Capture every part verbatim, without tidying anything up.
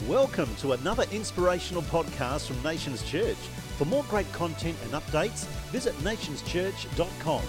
Welcome to another inspirational podcast from Nations Church. For more great content and updates, visit nations church dot com.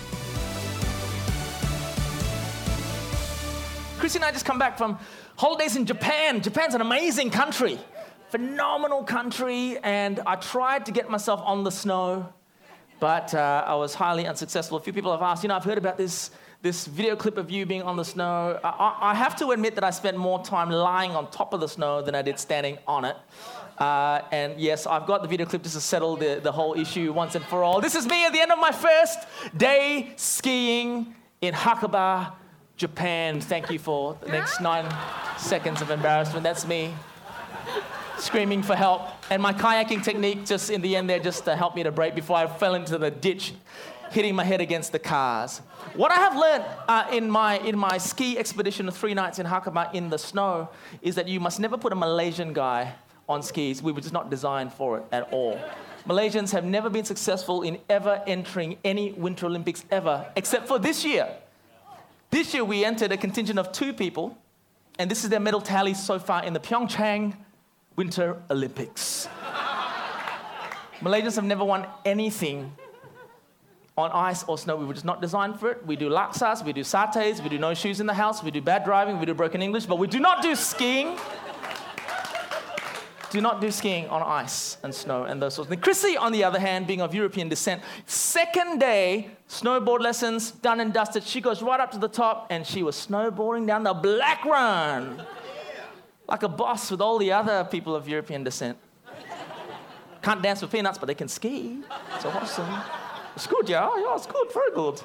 Chrissy and I just come back from holidays in Japan. Japan's an amazing country, phenomenal country, and I tried to get myself on the snow, but uh, I was highly unsuccessful. A few people have asked, you know, I've heard about this this video clip of you being on the snow. I, I have to admit that I spent more time lying on top of the snow than I did standing on it. Uh, and yes, I've got the video clip just to settle the, the whole issue once and for all. This is me at the end of my first day skiing in Hakuba, Japan. Thank you for the next nine seconds of embarrassment. That's me screaming for help. And my kayaking technique just in the end there just to help me to brake before I fell into the ditch, hitting my head against the cars. What I have learned uh, in my in my ski expedition of three nights in Hakuba in the snow is that you must never put a Malaysian guy on skis. We were just not designed for it at all. Malaysians have never been successful in ever entering any Winter Olympics ever, except for this year. This year we entered a contingent of two people, and this is their medal tally so far in the Pyeongchang Winter Olympics. Malaysians have never won anything on ice or snow. We were just not designed for it. We do laksas, we do satays, we do no shoes in the house, we do bad driving, we do broken English, but we do not do skiing. Do not do skiing on ice and snow and those sorts of things. Chrissy, on the other hand, being of European descent, second day, snowboard lessons, done and dusted. She goes right up to the top and she was snowboarding down the Black Run like a boss with all the other people of European descent. Can't dance with peanuts, but they can ski. It's awesome. It's good, yeah? Yeah, it's good, very good.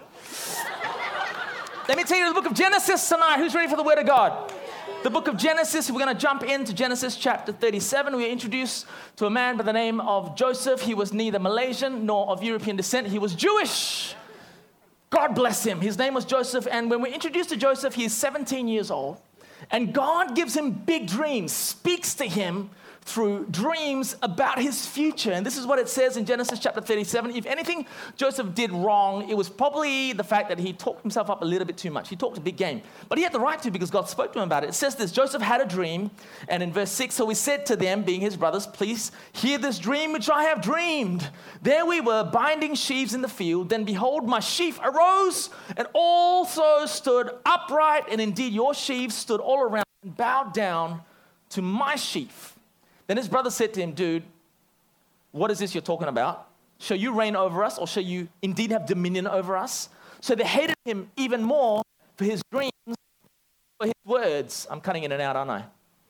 Let me tell you the book of Genesis tonight. Who's ready for the Word of God? The book of Genesis, we're going to jump into Genesis chapter thirty-seven. We are introduced to a man by the name of Joseph. He was neither Malaysian nor of European descent. He was Jewish. God bless him. His name was Joseph. And when we're introduced to Joseph, he is seventeen years old. And God gives him big dreams, speaks to him through dreams about his future. And this is what it says in Genesis chapter thirty-seven. If anything Joseph did wrong, it was probably the fact that he talked himself up a little bit too much. He talked a big game. But he had the right to because God spoke to him about it. It says this, Joseph had a dream. And in verse six, so he said to them, being his brothers, please hear this dream which I have dreamed. There we were binding sheaves in the field. Then behold, my sheaf arose and also stood upright. And indeed your sheaves stood all around and bowed down to my sheaf. Then his brother said to him, dude, what is this you're talking about? Shall you reign over us, or shall you indeed have dominion over us? So they hated him even more for his dreams, for his words. I'm cutting in and out, aren't I?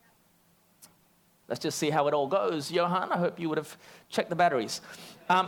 Let's just see how it all goes. Johan, I hope you would have checked the batteries. Um,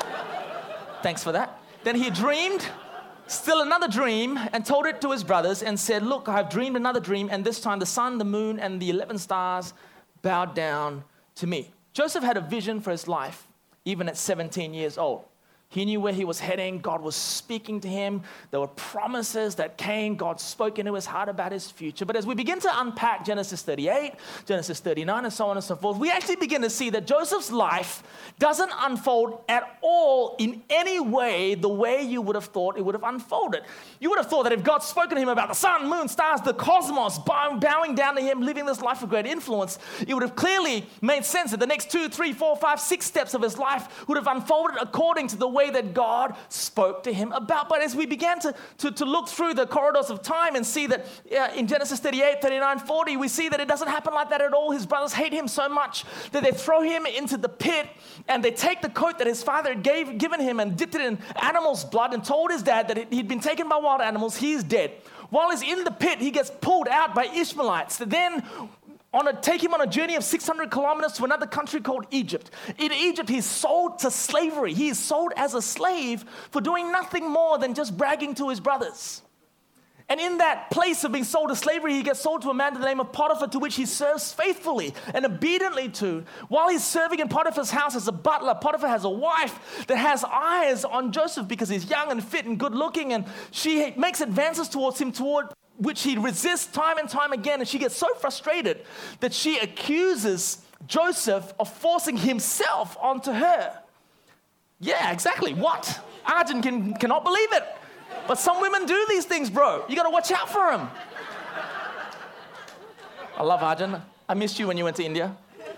thanks for that. Then he dreamed still another dream and told it to his brothers and said, look, I have dreamed another dream, and this time the sun, the moon, and the eleven stars bowed down to me. Joseph had a vision for his life, even at seventeen years old. He knew where he was heading. God was speaking to him. There were promises that came. God spoke into his heart about his future. But as we begin to unpack Genesis thirty-eight, Genesis thirty-nine, and so on and so forth, we actually begin to see that Joseph's life doesn't unfold at all in any way the way you would have thought it would have unfolded. You would have thought that if God's spoken to him about the sun, moon, stars, the cosmos, bowing down to him, living this life of great influence, it would have clearly made sense that the next two, three, four, five, six steps of his life would have unfolded according to the way that God spoke to him about. But as we began to, to, to look through the corridors of time and see that uh, in Genesis thirty-eight, thirty-nine, forty, we see that it doesn't happen like that at all. His brothers hate him so much that they throw him into the pit and they take the coat that his father had gave, given him and dipped it in animal's blood and told his dad that he'd been taken by wild animals. He's dead. While he's in the pit, he gets pulled out by Ishmaelites. Then On a, take him on a journey of six hundred kilometers to another country called Egypt. In Egypt, he's sold to slavery. He is sold as a slave for doing nothing more than just bragging to his brothers. And in that place of being sold to slavery, he gets sold to a man by the name of Potiphar, to which he serves faithfully and obediently to. While he's serving in Potiphar's house as a butler, Potiphar has a wife that has eyes on Joseph because he's young and fit and good looking, and she makes advances towards him toward which he resists time and time again, and she gets so frustrated that she accuses Joseph of forcing himself onto her. Yeah, exactly. What? Arjun can, cannot believe it. But some women do these things, bro. You got to watch out for them. I love Arjun. I missed you when you went to India.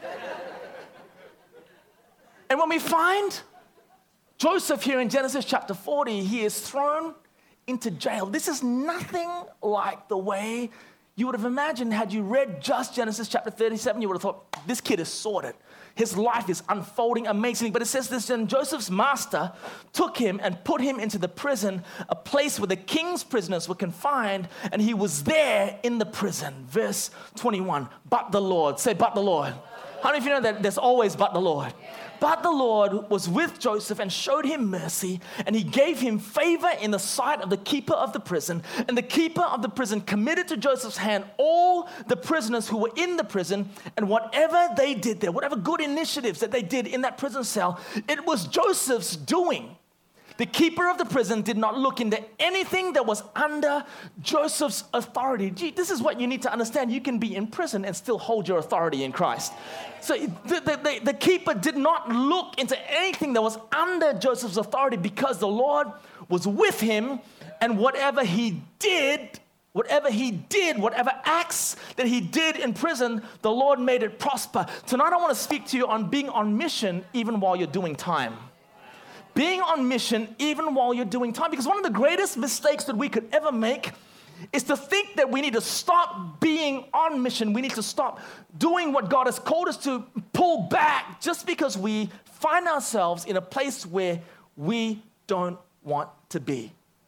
And when we find Joseph here in Genesis chapter forty, he is thrown into jail. This is nothing like the way you would have imagined had you read just Genesis chapter thirty-seven. You would have thought, this kid is sorted. His life is unfolding amazingly. But it says this, and Joseph's master took him and put him into the prison, a place where the king's prisoners were confined, and he was there in the prison. Verse twenty-one, but the Lord. Say, but the Lord. How many of you know that there's always but the Lord? But the Lord was with Joseph and showed him mercy, and he gave him favor in the sight of the keeper of the prison. And the keeper of the prison committed to Joseph's hand all the prisoners who were in the prison, and whatever they did there, whatever good initiatives that they did in that prison cell, it was Joseph's doing. The keeper of the prison did not look into anything that was under Joseph's authority. Gee, this is what you need to understand. You can be in prison and still hold your authority in Christ. So the, the, the, the keeper did not look into anything that was under Joseph's authority because the Lord was with him, and whatever he did, whatever he did, whatever acts that he did in prison, the Lord made it prosper. Tonight I want to speak to you on being on mission even while you're doing time. Being on mission even while you're doing time. Because one of the greatest mistakes that we could ever make is to think that we need to stop being on mission. We need to stop doing what God has called us to, pull back just because we find ourselves in a place where we don't want to be.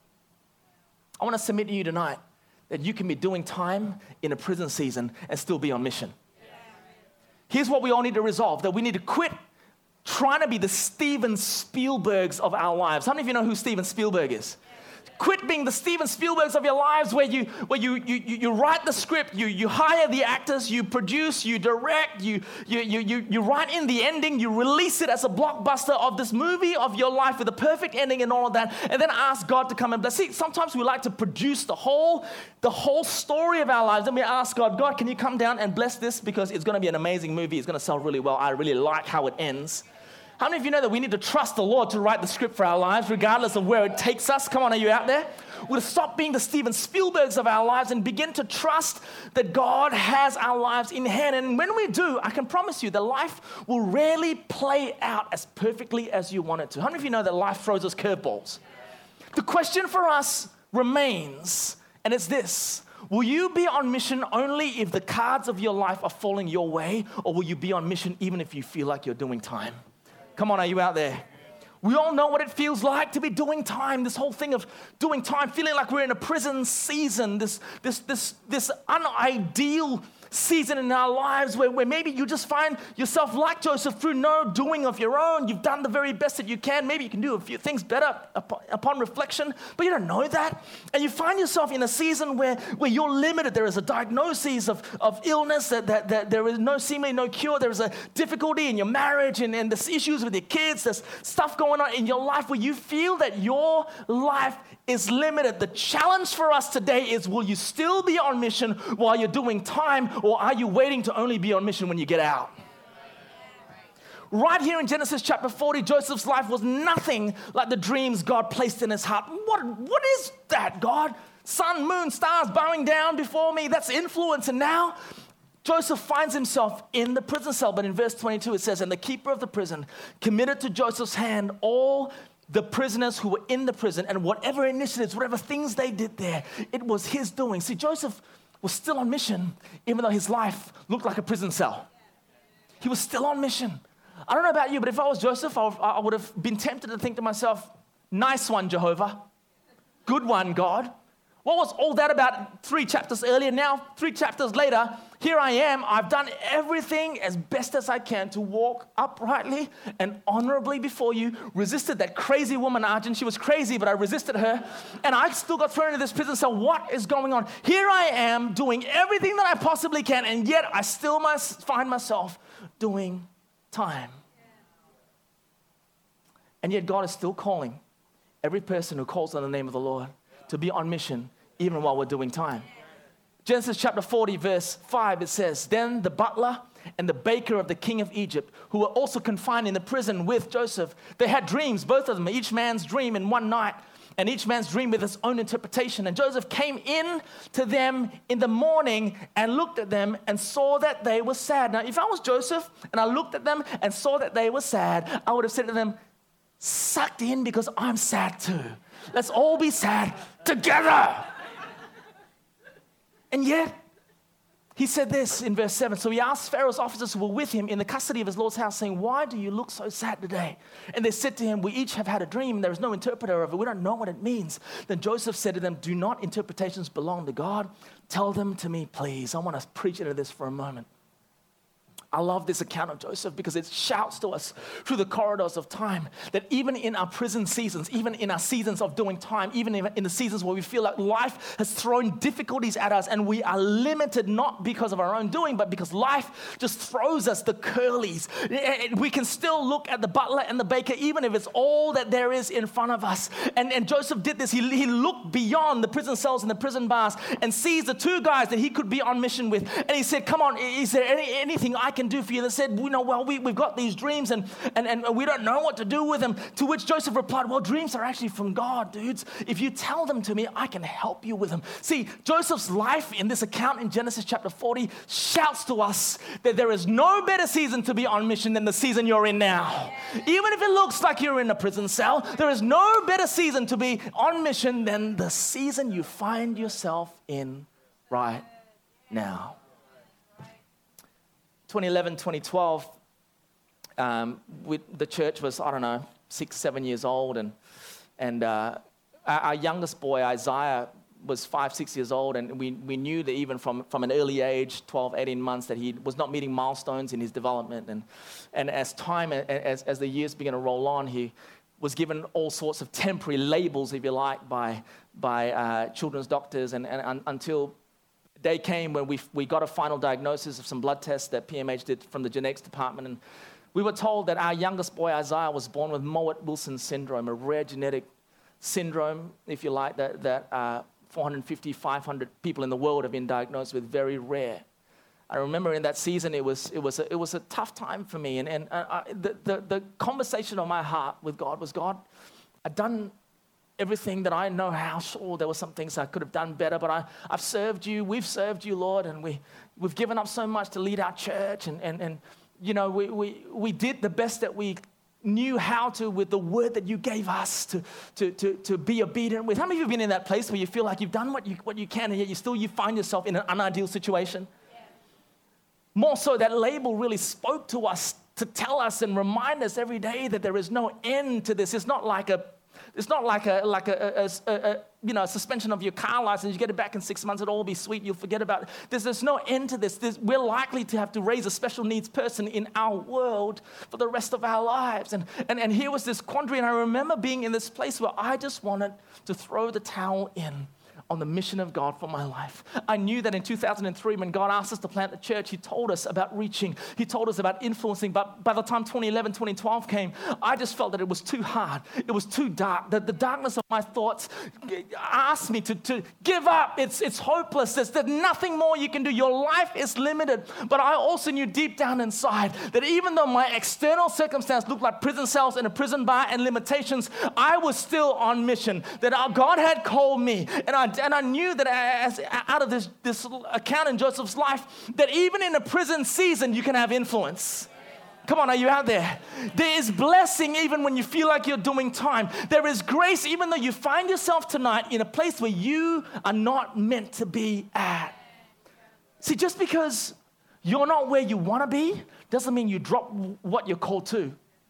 I want to submit to you tonight that you can be doing time in a prison season and still be on mission. Here's what we all need to resolve, that we need to quit trying to be the Steven Spielbergs of our lives. How many of you know who Steven Spielberg is? Quit being the Steven Spielbergs of your lives where you where you you, you write the script, you, you hire the actors, you produce, you direct, you, you, you, you, you write in the ending, you release it as a blockbuster of this movie of your life with a perfect ending and all of that, and then ask God to come and bless. See, sometimes we like to produce the whole, the whole story of our lives. Then we ask God, God, can you come down and bless this because it's going to be an amazing movie. It's going to sell really well. I really like how it ends. How many of you know that we need to trust the Lord to write the script for our lives, regardless of where it takes us? Come on, are you out there? We'll stop being the Steven Spielbergs of our lives and begin to trust that God has our lives in hand. And when we do, I can promise you that life will rarely play out as perfectly as you want it to. How many of you know that life throws us curveballs? The question for us remains, and it's this. Will you be on mission only if the cards of your life are falling your way, or will you be on mission even if you feel like you're doing time? Come on, are you out there? We all know what it feels like to be doing time. This whole thing of doing time, feeling like we're in a prison season, this, this, this, this unideal season in our lives where, where maybe you just find yourself like Joseph through no doing of your own. You've done the very best that you can. Maybe you can do a few things better upon, upon reflection, but you don't know that. And you find yourself in a season where, where you're limited. There is a diagnosis of, of illness, that, that, that there is no seemingly no cure. There is a difficulty in your marriage and, and there's issues with your kids. There's stuff going on in your life where you feel that your life is limited. The challenge for us today is, will you still be on mission while you're doing time, or are you waiting to only be on mission when you get out? Right here in Genesis chapter forty, Joseph's life was nothing like the dreams God placed in his heart. What, what is that, God? Sun, moon, stars bowing down before me. That's influence. And now Joseph finds himself in the prison cell. But in verse twenty-two it says, and the keeper of the prison committed to Joseph's hand all the prisoners who were in the prison, and whatever initiatives, whatever things they did there, it was his doing. See, Joseph was still on mission, even though his life looked like a prison cell. He was still on mission. I don't know about you, but if I was Joseph, I, I would have been tempted to think to myself, nice one, Jehovah. Good one, God. What was all that about three chapters earlier? Now, three chapters later, here I am. I've done everything as best as I can to walk uprightly and honorably before you. Resisted that crazy woman, Arjun. She was crazy, but I resisted her. And I still got thrown into this prison cell. What is going on? Here I am doing everything that I possibly can, and yet I still must find myself doing time. And yet God is still calling every person who calls on the name of the Lord to be on mission even while we're doing time. Genesis chapter forty, verse five, it says, then the butler and the baker of the king of Egypt, who were also confined in the prison with Joseph, they had dreams, both of them, each man's dream in one night. and each man's dream with his own interpretation. And Joseph came in to them in the morning and looked at them and saw that they were sad. Now, if I was Joseph and I looked at them and saw that they were sad, I would have said to them, sucked in because I'm sad too. Let's all be sad together. And yet, he said this in verse seven. So he asked Pharaoh's officers who were with him in the custody of his Lord's house, saying, why do you look so sad today? And they said to him, we each have had a dream. There is no interpreter of it. We don't know what it means. Then Joseph said to them, do not interpretations belong to God? Tell them to me, please. I want to preach into this for a moment. I love this account of Joseph because it shouts to us through the corridors of time that even in our prison seasons, even in our seasons of doing time, even in the seasons where we feel like life has thrown difficulties at us and we are limited not because of our own doing, but because life just throws us the curlies. We can still look at the butler and the baker, even if it's all that there is in front of us. And, and Joseph did this. He, he looked beyond the prison cells and the prison bars and sees the two guys that he could be on mission with. And he said, come on, is there any, anything I can do for you? They said, you know, well, we, we've got these dreams and, and, and we don't know what to do with them. To which Joseph replied, well, dreams are actually from God, dudes. If you tell them to me, I can help you with them. See, Joseph's life in this account in Genesis chapter forty shouts to us that there is no better season to be on mission than the season you're in now. Even if it looks like you're in a prison cell, there is no better season to be on mission than the season you find yourself in right now. twenty eleven, twenty twelve, um, we, the church was, I don't know, six, seven years old. And, and uh, our, our youngest boy, Isaiah, was five, six years old. And we, we knew that even from, from an early age, twelve, eighteen months, that he was not meeting milestones in his development. And, and as time, as, as the years began to roll on, he was given all sorts of temporary labels, if you like, by, by uh, children's doctors. And, and un, until day came when we we got a final diagnosis of some blood tests that P M H did from the genetics department, and we were told that our youngest boy, Isaiah, was born with Mowat-Wilson syndrome, a rare genetic syndrome, if you like, that, that uh, four hundred fifty, five hundred people in the world have been diagnosed with, very rare. I remember in that season, it was it was a, it was a tough time for me, and, and uh, the, the, the conversation of my heart with God was, God, I've done everything that I know how. Sure, there were some things I could have done better, but I, I've served you, we've served you, Lord, and we, we've given up so much to lead our church, and, and, and you know, we, we, we did the best that we knew how to with the word that you gave us to, to, to, to be obedient with. How many of you have been in that place where you feel like you've done what you, what you can, and yet you still you find yourself in an unideal situation? Yeah. More so, that label really spoke to us to tell us and remind us every day that there is no end to this. It's not like a It's not like a like a, a, a, a you know a suspension of your car license. You get it back in six months. It'll all be sweet. You'll forget about it. There's, there's no end to this. There's, we're likely to have to raise a special needs person in our world for the rest of our lives. And, and and here was this quandary. And I remember being in this place where I just wanted to throw the towel in on the mission of God for my life. I knew that in two thousand three, when God asked us to plant the church, he told us about reaching. He told us about influencing. But by the time twenty eleven, twenty twelve came, I just felt that it was too hard. It was too dark. That the darkness of my thoughts asked me to, to give up. It's, it's hopeless. There's, there's nothing more you can do. Your life is limited. But I also knew deep down inside that even though my external circumstance looked like prison cells and a prison bar and limitations, I was still on mission. That our God had called me. And I And I knew that as, out of this, this account in Joseph's life, that even in a prison season, you can have influence. Come on, are you out there? There is blessing even when you feel like you're doing time. There is grace even though you find yourself tonight in a place where you are not meant to be at. See, just because you're not where you want to be doesn't mean you drop what you're called to.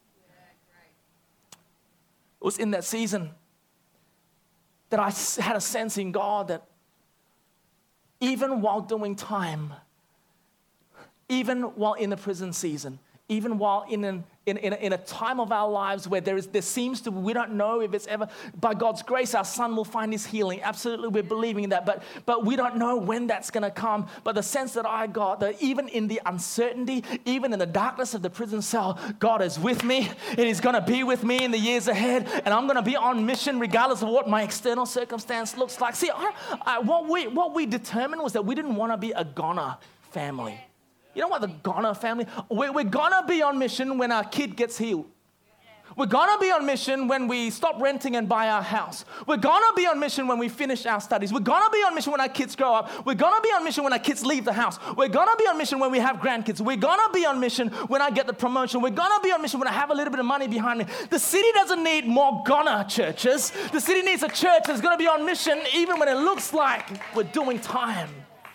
It was in that season that I had a sense in God that even while doing time, even while in the prison season, even while in an In, in, a, in a time of our lives where there is, there seems to, we don't know if it's ever, by God's grace, our son will find his healing. Absolutely, we're believing that, but, but we don't know when that's going to come. But the sense that I got, that even in the uncertainty, even in the darkness of the prison cell, God is with me, and he's going to be with me in the years ahead, and I'm going to be on mission regardless of what my external circumstance looks like. See, I, I, what, we, what we determined was that we didn't want to be a goner family. You know what, the goner family? We're, we're going to be on mission when our kid gets healed. We're going to be on mission when we stop renting and buy our house. We're going to be on mission when we finish our studies. We're going to be on mission when our kids grow up. We're going to be on mission when our kids leave the house. We're going to be on mission when we have grandkids. We're going to be on mission when I get the promotion. We're going to be on mission when I have a little bit of money behind me. The city doesn't need more gonna churches. The city needs a church that's going to be on mission even when it looks like we're doing time.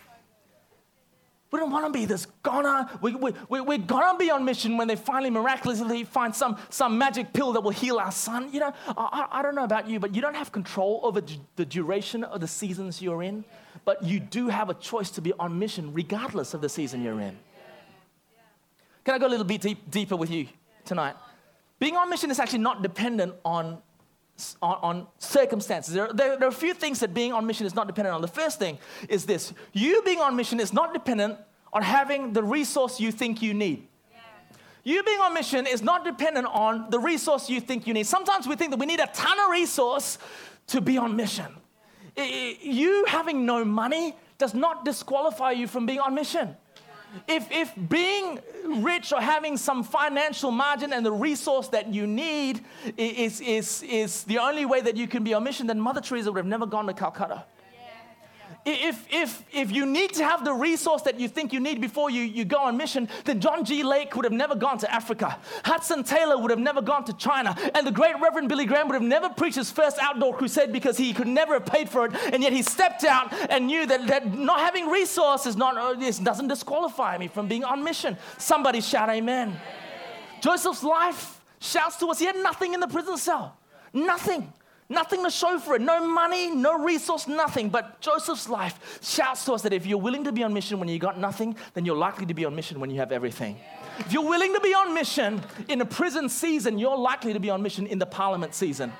We don't want to be this goner. We, we, we, we're going to be on mission when they finally miraculously find some, some magic pill that will heal our son. You know, I, I don't know about you, but you don't have control over the duration of the seasons you're in. But you do have a choice to be on mission regardless of the season you're in. Can I go a little bit deep, deeper with you tonight? Being on mission is actually not dependent on On, on circumstances. There, there, there are a few things that being on mission is not dependent on. The first thing is this. You being on mission is not dependent on having the resource you think you need. Yeah. You being on mission is not dependent on the resource you think you need. Sometimes we think that we need a ton of resource to be on mission. You having no money does not disqualify you from being on mission. If, if being rich or having some financial margin and the resource that you need is, is, is the only way that you can be on mission, then Mother Teresa would have never gone to Calcutta. If, if, if you need to have the resource that you think you need before you, you go on mission, then John G. Lake would have never gone to Africa. Hudson Taylor would have never gone to China. And the great Reverend Billy Graham would have never preached his first outdoor crusade because he could never have paid for it. And yet he stepped out and knew that, that not having resources not, this doesn't disqualify me from being on mission. Somebody shout amen. Amen. Joseph's life shouts to us. He had nothing in the prison cell. Nothing. Nothing to show for it. No money, no resource, nothing. But Joseph's life shouts to us that if you're willing to be on mission when you got nothing, then you're likely to be on mission when you have everything. If you're willing to be on mission in a prison season, you're likely to be on mission in the parliament season.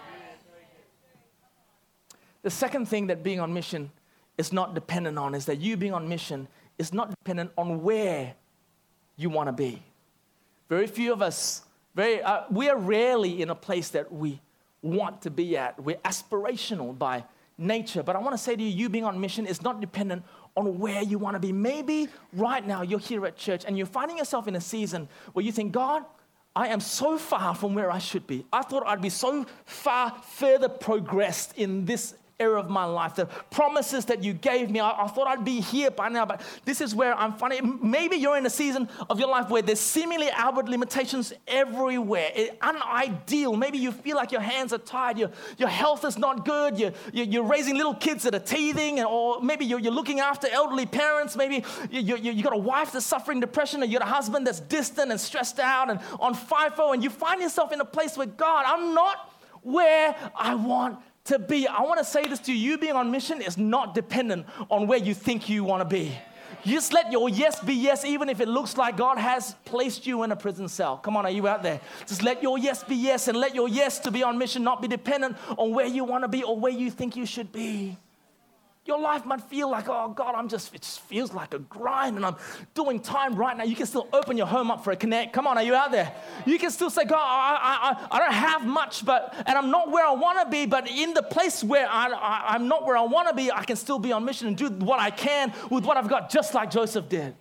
The second thing that being on mission is not dependent on is that you being on mission is not dependent on where you want to be. Very few of us, very uh, we are rarely in a place that we want to be at. We're aspirational by nature. But I want to say to you, you being on mission is not dependent on where you want to be. Maybe right now you're here at church and you're finding yourself in a season where you think, God, I am so far from where I should be. I thought I'd be so far further progressed in this era of my life. The promises that you gave me, I, I thought I'd be here by now, but this is where I'm finding. Maybe you're in a season of your life where there's seemingly outward limitations everywhere. It, unideal. Maybe you feel like your hands are tied, your, your health is not good, you're, you're raising little kids that are teething, or maybe you're, you're looking after elderly parents, maybe you, you, you got a wife that's suffering depression, or you got a husband that's distant and stressed out and on FIFO, and you find yourself in a place where, God, I'm not where I want to be. I want to say this to you, you being on mission is not dependent on where you think you want to be. You just let your yes be yes, even if it looks like God has placed you in a prison cell. Come on, are you out there? Just let your yes be yes, and let your yes to be on mission not be dependent on where you want to be or where you think you should be. Your life might feel like, oh God, I'm just, it just feels like a grind and I'm doing time right now. You can still open your home up for a connect. Come on, are you out there? You can still say, God, I, I, I don't have much, but and I'm not where I want to be, but in the place where I, I, I'm not where I want to be, I can still be on mission and do what I can with what I've got, just like Joseph did.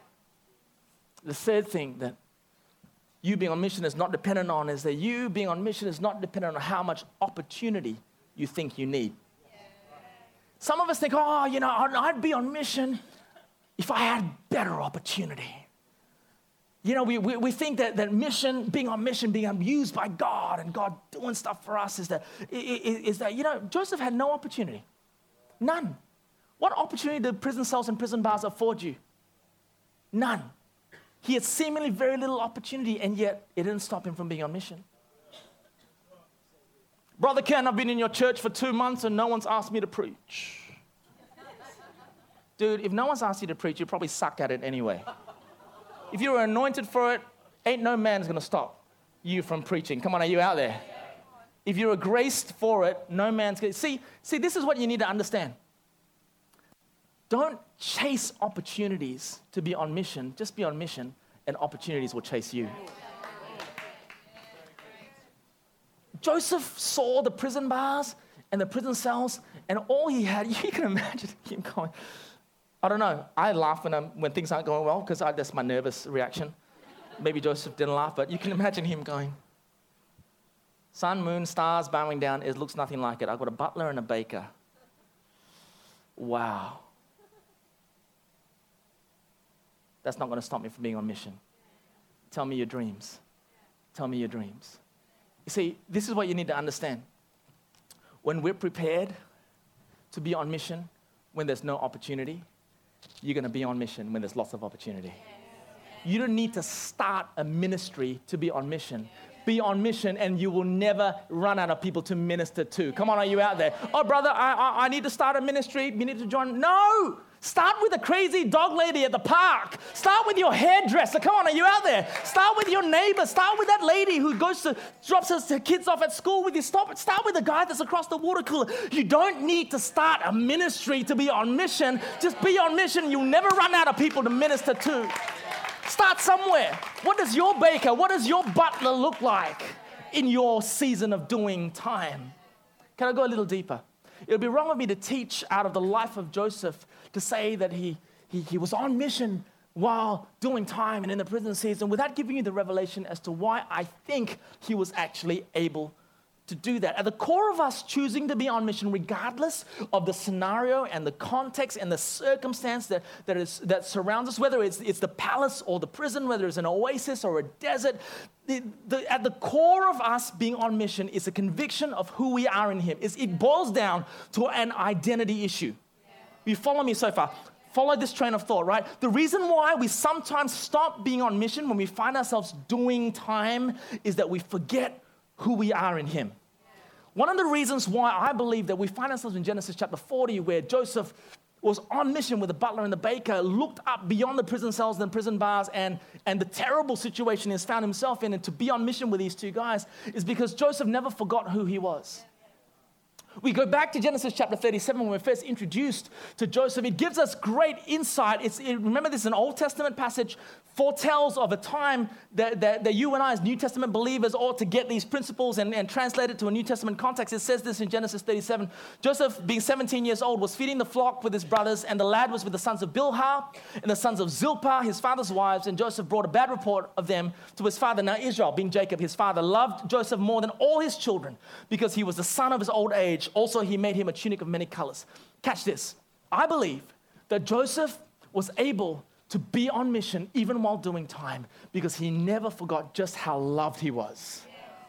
The third thing that you being on mission is not dependent on is that you being on mission is not dependent on how much opportunity you think you need. Some of us think, oh, you know, I'd be on mission if I had better opportunity. You know, we, we, we think that, that mission, being on mission, being used by God and God doing stuff for us is that, is that, you know, Joseph had no opportunity. None. What opportunity did prison cells and prison bars afford you? None. He had seemingly very little opportunity, and yet it didn't stop him from being on mission. Brother Ken, I've been in your church for two months and no one's asked me to preach. Dude, if no one's asked you to preach, you probably suck at it anyway. If you were anointed for it, ain't no man's going to stop you from preaching. Come on, are you out there? If you're graced for it, no man's going to... See, see, this is what you need to understand. Don't chase opportunities to be on mission. Just be on mission and opportunities will chase you. Joseph saw the prison bars and the prison cells, and all he had, you can imagine him going, I don't know. I laugh when, I'm, when things aren't going well because that's my nervous reaction. Maybe Joseph didn't laugh, but you can imagine him going, Sun, moon, stars bowing down. It looks nothing like it. I've got a butler and a baker. Wow. That's not going to stop me from being on mission. Tell me your dreams. Tell me your dreams. You see, this is what you need to understand. When we're prepared to be on mission when there's no opportunity, you're going to be on mission when there's lots of opportunity. You don't need to start a ministry to be on mission. Be on mission and you will never run out of people to minister to. Come on, are you out there? Oh, brother, I, I, I need to start a ministry. You need to join. No! Start with the crazy dog lady at the park. Start with your hairdresser. Come on, are you out there? Start with your neighbor. Start with that lady who goes to, drops her kids off at school with you. Stop. Start with the guy that's across the water cooler. You don't need to start a ministry to be on mission. Just be on mission. You'll never run out of people to minister to. Start somewhere. What does your baker, what does your butler look like in your season of doing time? Can I go a little deeper? It would be wrong of me to teach out of the life of Joseph to say that he, he, he was on mission while doing time and in the prison season without giving you the revelation as to why I think he was actually able to do that. At the core of us choosing to be on mission, regardless of the scenario and the context and the circumstance that, that, is, that surrounds us, whether it's, it's the palace or the prison, whether it's an oasis or a desert, the, the, at the core of us being on mission is a conviction of who we are in him. It's, it boils down to an identity issue. You follow me so far? Follow this train of thought, right? The reason why we sometimes stop being on mission when we find ourselves doing time is that we forget who we are in him. One of the reasons why I believe that we find ourselves in Genesis chapter forty, where Joseph was on mission with the butler and the baker, looked up beyond the prison cells and prison bars and, and the terrible situation he's found himself in, and to be on mission with these two guys, is because Joseph never forgot who he was. We go back to Genesis chapter thirty-seven when we're first introduced to Joseph. It gives us great insight. It's, it, remember, this is an Old Testament passage, foretells of a time that, that, that you and I as New Testament believers ought to get these principles and, and translate it to a New Testament context. It says this in Genesis thirty-seven. Joseph, being seventeen years old, was feeding the flock with his brothers, and the lad was with the sons of Bilhah and the sons of Zilpah, his father's wives, and Joseph brought a bad report of them to his father. Now Israel, being Jacob, his father, loved Joseph more than all his children because he was the son of his old age. Also, he made him a tunic of many colors. Catch this. I believe that Joseph was able to be on mission even while doing time because he never forgot just how loved he was.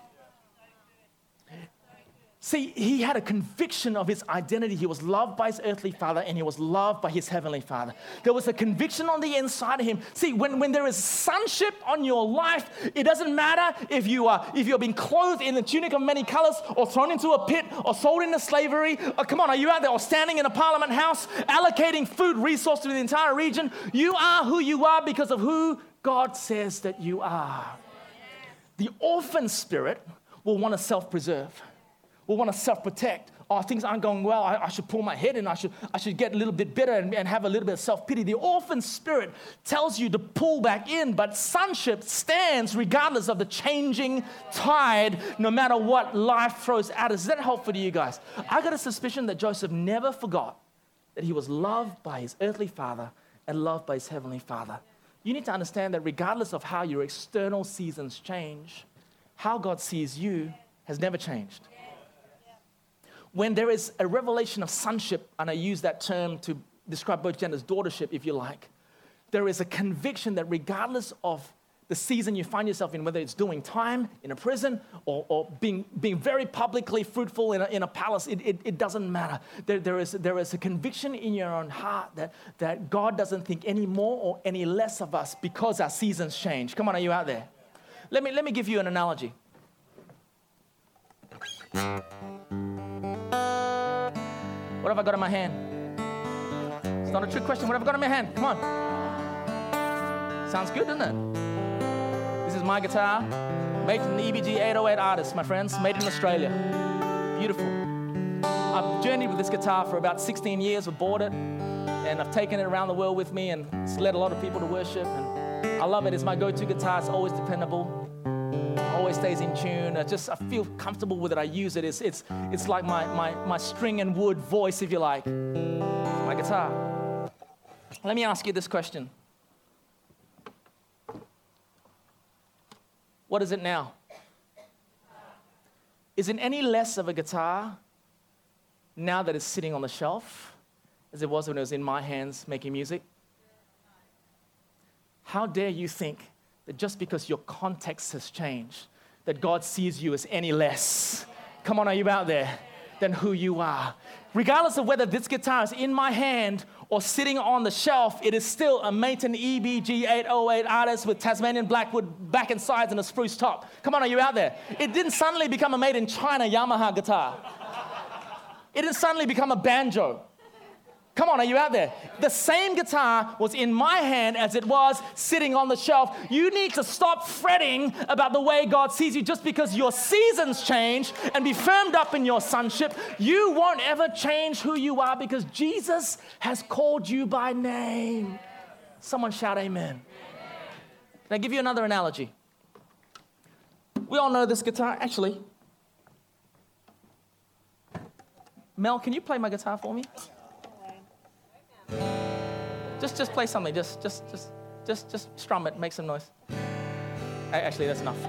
See, he had a conviction of his identity. He was loved by his earthly father and he was loved by his heavenly father. There was a conviction on the inside of him. See, when, when there is sonship on your life, it doesn't matter if, you are, if you're being clothed in the tunic of many colors or thrown into a pit or sold into slavery. Or, come on, are you out there or standing in a parliament house allocating food resource to the entire region? You are who you are because of who God says that you are. The orphan spirit will want to self-preserve. We want to self-protect. Oh, things aren't going well. I, I should pull my head in. I should, I should get a little bit bitter and, and have a little bit of self-pity. The orphan spirit tells you to pull back in, but sonship stands regardless of the changing tide, no matter what life throws at us. Is that helpful to you guys? I got a suspicion that Joseph never forgot that he was loved by his earthly father and loved by his heavenly father. You need to understand that regardless of how your external seasons change, how God sees you has never changed. When there is a revelation of sonship, and I use that term to describe both genders, daughtership, if you like, there is a conviction that regardless of the season you find yourself in, whether it's doing time in a prison or, or being, being very publicly fruitful in a, in a palace, it, it, it doesn't matter. There, there, is, there is a conviction in your own heart that, that God doesn't think any more or any less of us because our seasons change. Come on, are you out there? Let me, let me give you an analogy. What have I got in my hand? It's not a trick question. What have I got in my hand? Come on. Sounds good, doesn't it? This is my guitar, made from the E B G eight oh eight artist, my friends, made in Australia. Beautiful. I've journeyed with this guitar for about sixteen years. I bought it, and I've taken it around the world with me, and it's led a lot of people to worship. And I love it. It's my go-to guitar. It's always dependable. Always stays in tune. I just I feel comfortable with it. I use it. It's it's it's like my my my string and wood voice, if you like. My guitar. Let me ask you this question. What is it now? is it any less of a guitar now that it's sitting on the shelf as it was when it was in my hands making music? How dare you think that just because your context has changed, that God sees you as any less? Come on, are you out there? Than who you are. Regardless of whether this guitar is in my hand or sitting on the shelf, it is still a Maton E B G eight oh eight artist with Tasmanian blackwood back and sides and a spruce top. Come on, are you out there? It didn't suddenly become a made in China Yamaha guitar. It didn't suddenly become a banjo. Come on, are you out there? The same guitar was in my hand as it was sitting on the shelf. You need to stop fretting about the way God sees you just because your seasons change and be firmed up in your sonship. You won't ever change who you are because Jesus has called you by name. Someone shout amen. Can I give you another analogy? We all know this guitar. Actually, Mel, can you play my guitar for me? Just, just play something. Just, just, just, just, just strum it. Make some noise. Actually, that's enough.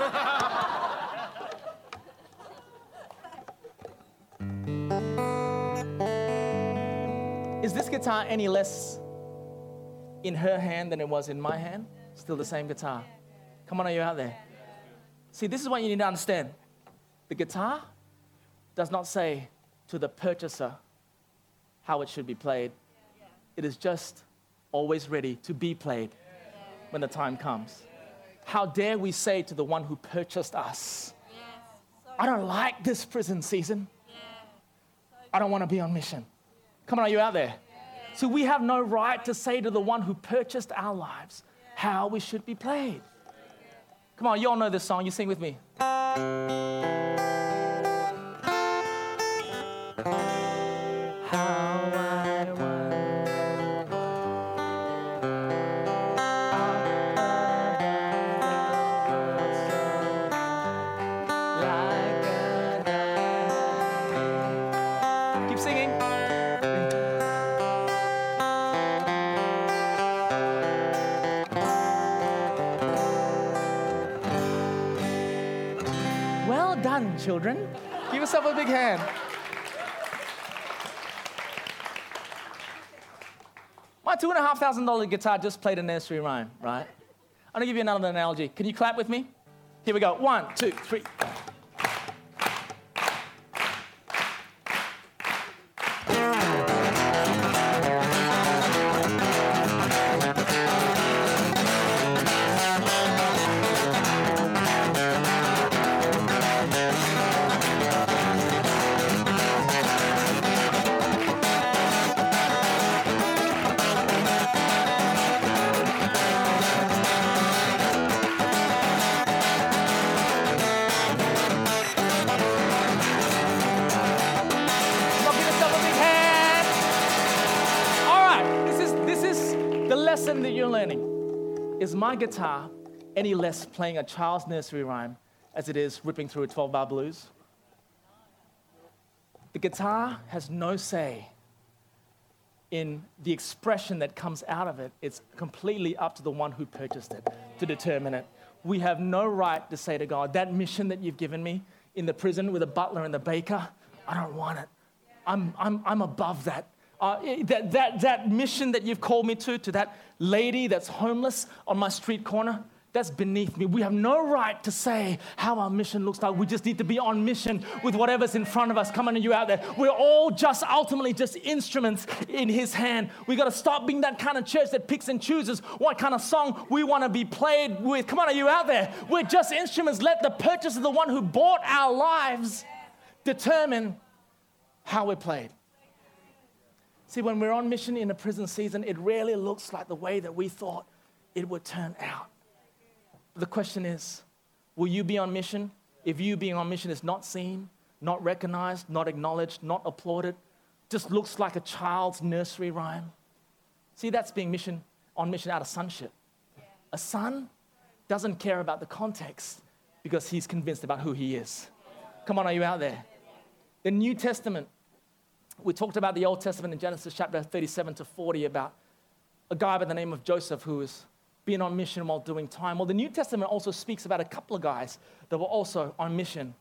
Is this guitar any less in her hand than it was in my hand? Still the same guitar. Come on, are you out there? See, this is what you need to understand. The guitar does not say to the purchaser how it should be played. It is just always ready to be played when the time comes. How dare we say to the one who purchased us, I don't like this prison season. I don't want to be on mission. Come on, are you out there? So we have no right to say to the one who purchased our lives how we should be played. Come on, you all know this song. You sing with me. Children, give yourself a big hand. My two and a half thousand dollar guitar just played a nursery rhyme, right? I'm gonna give you another analogy. Can you clap with me? Here we go. One, two, three. That you're learning. Is my guitar any less playing a child's nursery rhyme as it is ripping through a twelve-bar blues? The guitar has no say in the expression that comes out of it. It's completely up to the one who purchased it to determine it. We have no right to say to God, that mission that you've given me in the prison with the butler and the baker, I don't want it. I'm, I'm, I'm above that. Uh, that, that, that mission that you've called me to, to that lady that's homeless on my street corner, that's beneath me. We have no right to say how our mission looks like. We just need to be on mission with whatever's in front of us. Come on, you out there. We're all just ultimately just instruments in his hand. We got to stop being that kind of church that picks and chooses what kind of song we want to be played with. Come on, are you out there? We're just instruments. Let the purchase of the one who bought our lives determine how we're played. See, when we're on mission in a prison season, it rarely looks like the way that we thought it would turn out. The question is, will you be on mission if you being on mission is not seen, not recognized, not acknowledged, not applauded, just looks like a child's nursery rhyme? See, that's being mission on mission out of sonship. A son doesn't care about the context because he's convinced about who he is. Come on, are you out there? The New Testament, we talked about the Old Testament in Genesis chapter thirty-seven to forty about a guy by the name of Joseph who was being on mission while doing time. Well, the New Testament also speaks about a couple of guys that were also on mission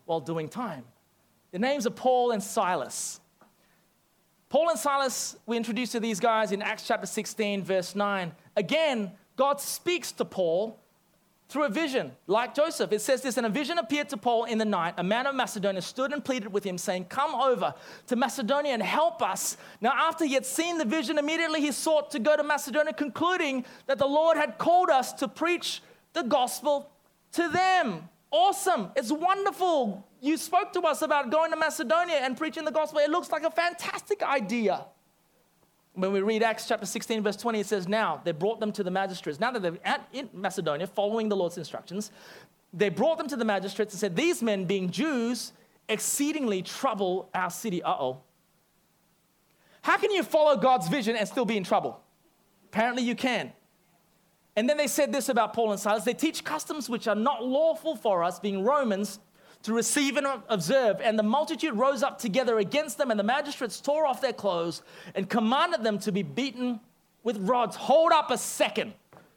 while doing time. The names are Paul and Silas. Paul and Silas, we introduced to these guys in Acts chapter sixteen, verse nine. Again, God speaks to Paul through a vision, like Joseph. It says this, and a vision appeared to Paul in the night. A man of Macedonia stood and pleaded with him, saying, come over to Macedonia and help us. Now, after he had seen the vision, immediately he sought to go to Macedonia, concluding that the Lord had called us to preach the gospel to them. Awesome. It's wonderful. You spoke to us about going to Macedonia and preaching the gospel. It looks like a fantastic idea. When we read Acts chapter sixteen, verse twenty, it says, now they brought them to the magistrates. Now that they're at, in Macedonia, following the Lord's instructions, they brought them to the magistrates and said, these men, being Jews, exceedingly trouble our city. Uh-oh. How can you follow God's vision and still be in trouble? Apparently you can. And then they said this about Paul and Silas. They teach customs which are not lawful for us, being Romans, to receive and observe. And the multitude rose up together against them, and the magistrates tore off their clothes and commanded them to be beaten with rods. Hold up a second.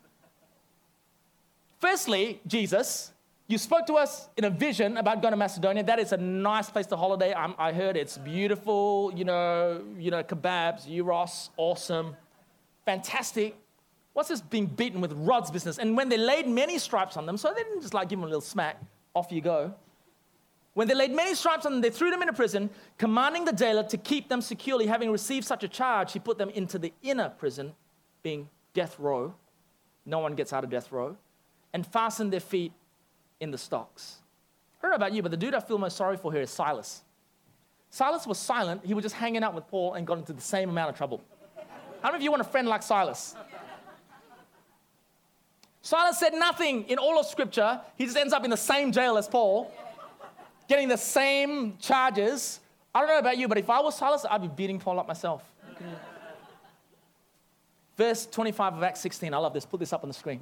Firstly, Jesus, you spoke to us in a vision about going to Macedonia. That is a nice place to holiday. I'm, I heard it's beautiful, you know, you know, kebabs, gyros, awesome, fantastic. What's this being beaten with rods business? And when they laid many stripes on them, so they didn't just like give them a little smack, off you go. When they laid many stripes on them, they threw them into prison, commanding the jailer to keep them securely. Having received such a charge, he put them into the inner prison, being death row. No one gets out of death row. And fastened their feet in the stocks. I don't know about you, but the dude I feel most sorry for here is Silas. Silas was silent. He was just hanging out with Paul and got into the same amount of trouble. How many of you want a friend like Silas? Silas said nothing in all of Scripture. He just ends up in the same jail as Paul, getting the same charges. I don't know about you, but if I was Silas, I'd be beating Paul up myself. Verse twenty-five of Acts sixteen. I love this. Put this up on the screen.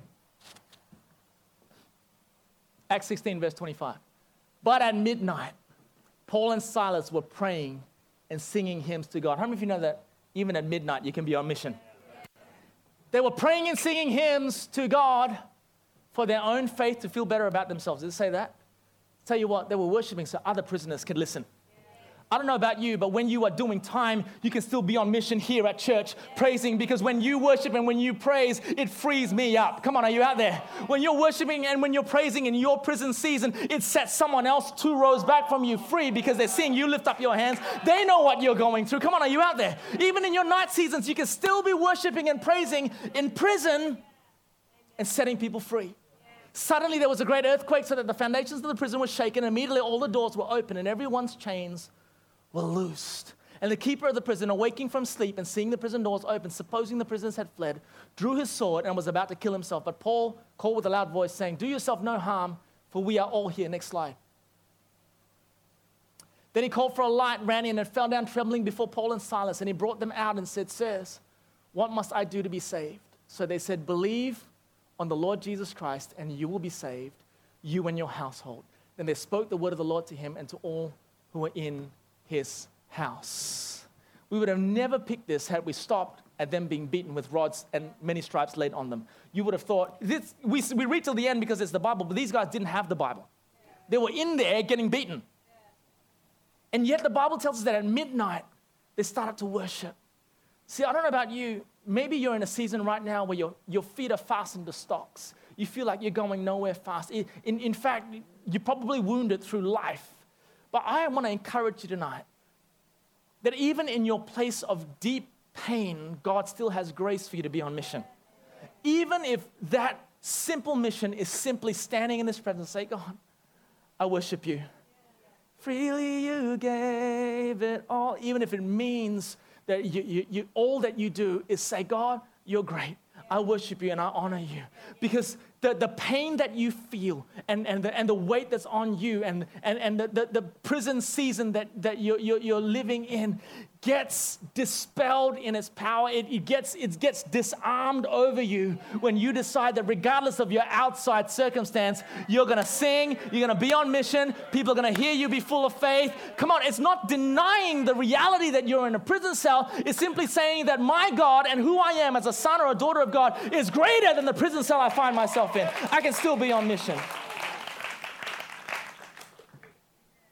Acts sixteen, verse twenty-five. But at midnight, Paul and Silas were praying and singing hymns to God. How many of you know that even at midnight you can be on mission? They were praying and singing hymns to God for their own faith to feel better about themselves. Did it say that? Tell you what, they were worshiping so other prisoners could listen. I don't know about you, but when you are doing time, you can still be on mission here at church, praising, because when you worship and when you praise, it frees me up. Come on, are you out there? When you're worshiping and when you're praising in your prison season, it sets someone else two rows back from you free because they're seeing you lift up your hands. They know what you're going through. Come on, are you out there? Even in your night seasons, you can still be worshiping and praising in prison and setting people free. Suddenly there was a great earthquake so that the foundations of the prison were shaken. And immediately all the doors were open and everyone's chains were loosed. And the keeper of the prison, awaking from sleep and seeing the prison doors open, supposing the prisoners had fled, drew his sword and was about to kill himself. But Paul called with a loud voice, saying, do yourself no harm, for we are all here. Next slide. Then he called for a light, ran in, and fell down trembling before Paul and Silas. And he brought them out and said, sirs, what must I do to be saved? So they said, believe on the Lord Jesus Christ, and you will be saved, you and your household. Then they spoke the word of the Lord to him and to all who were in his house. We would have never picked this had we stopped at them being beaten with rods and many stripes laid on them. You would have thought, this, we, we read till the end because it's the Bible, but these guys didn't have the Bible. They were in there getting beaten. And yet the Bible tells us that at midnight, they started to worship. See, I don't know about you, maybe you're in a season right now where your, your feet are fastened to stocks. You feel like you're going nowhere fast. In, in fact, you're probably wounded through life. But I want to encourage you tonight that even in your place of deep pain, God still has grace for you to be on mission. Even if that simple mission is simply standing in His presence and say, God, I worship you. Freely you gave it all. Even if it means that you, you, you, all that you do is say, God, you're great. I worship you and I honor you. Because the, the pain that you feel and, and, the, and the weight that's on you and, and, and the, the, the prison season that, that you're, you're, you're living in gets dispelled in its power. It, it, gets, it gets disarmed over you when you decide that regardless of your outside circumstance, you're going to sing, you're going to be on mission, people are going to hear you be full of faith. Come on, it's not denying the reality that you're in a prison cell. It's simply saying that my God and who I am as a son or a daughter of God is greater than the prison cell I find myself in. I can still be on mission.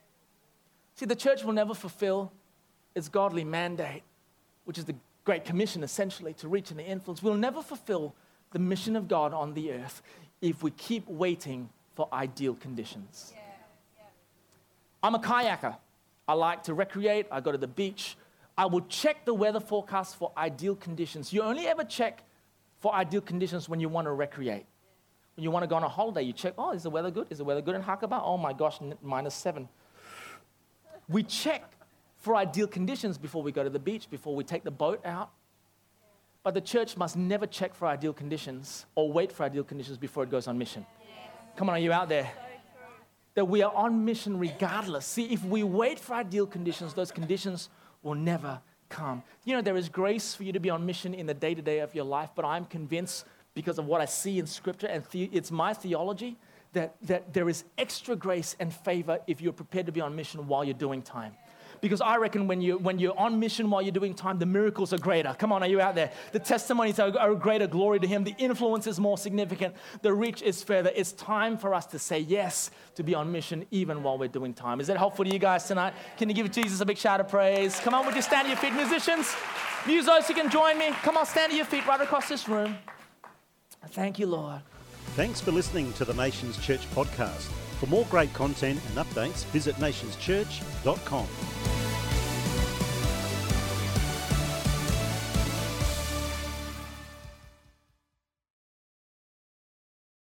See, the church will never fulfill its godly mandate, which is the Great Commission, essentially, to reach and to influence. We'll never fulfill the mission of God on the earth if we keep waiting for ideal conditions. Yeah, yeah. I'm a kayaker. I like to recreate. I go to the beach. I will check the weather forecast for ideal conditions. You only ever check for ideal conditions when you want to recreate. When you want to go on a holiday, you check, oh, is the weather good? Is the weather good in Hakaba? Oh my gosh, n- minus seven. We check for ideal conditions before we go to the beach, before we take the boat out. But the church must never check for ideal conditions or wait for ideal conditions before it goes on mission. Yes. Come on, are you out there? So that we are on mission regardless. See, if we wait for ideal conditions, those conditions will never come. You know, there is grace for you to be on mission in the day-to-day of your life, but I'm convinced because of what I see in Scripture, and the- it's my theology, that, that there is extra grace and favor if you're prepared to be on mission while you're doing time. Because I reckon when, you, when you're on mission while you're doing time, the miracles are greater. Come on, are you out there? The testimonies are, are greater glory to Him. The influence is more significant. The reach is further. It's time for us to say yes to be on mission even while we're doing time. Is that helpful to you guys tonight? Can you give Jesus a big shout of praise? Come on, would you stand to your feet? Musicians, musos, you can join me. Come on, stand to your feet right across this room. Thank you, Lord. Thanks for listening to the Nations Church podcast. For more great content and updates, visit nations church dot com.